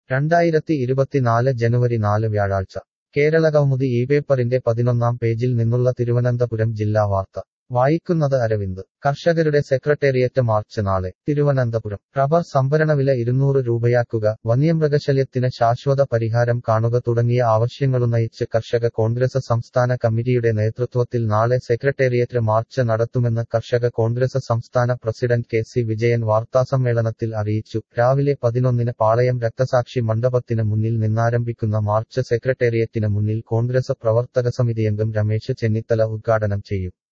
2024 ജനുവരി 4 വ്യാഴാഴ്ച കേരളകൗമുദി ഈ പേപ്പറിന്റെ 11-ാം പേജിൽ നിന്നുള്ള തിരുവനന്തപുരം ജില്ലാ വാർത്ത വായിക്കുന്നത് അരവിന്ദ്. കർഷകരുടെ സെക്രട്ടേറിയറ്റ് മാർച്ച് നാളെ. തിരുവനന്തപുരം. റബ്ബർ സംഭരണ വില 200 രൂപയാക്കുക, വന്യമൃഗശല്യത്തിന് ശാശ്വത പരിഹാരം കാണുക തുടങ്ങിയ ആവശ്യങ്ങളുന്നയിച്ച് കർഷക കോൺഗ്രസ് സംസ്ഥാന കമ്മിറ്റിയുടെ നേതൃത്വത്തിൽ നാളെ സെക്രട്ടേറിയറ്റ് മാർച്ച് നടത്തുമെന്ന് കർഷക കോൺഗ്രസ് സംസ്ഥാന പ്രസിഡന്റ് കെ.സി. വിജയൻ വാർത്താസമ്മേളനത്തിൽ അറിയിച്ചു. രാവിലെ 11-ന് പാളയം രക്തസാക്ഷി മണ്ഡപത്തിന് മുന്നിൽ നിന്നാരംഭിക്കുന്ന മാർച്ച് സെക്രട്ടേറിയറ്റിന് മുന്നിൽ കോൺഗ്രസ് പ്രവർത്തകസമിതിയംഗം രമേശ് ചെന്നിത്തല ഉദ്ഘാടനം ചെയ്യും.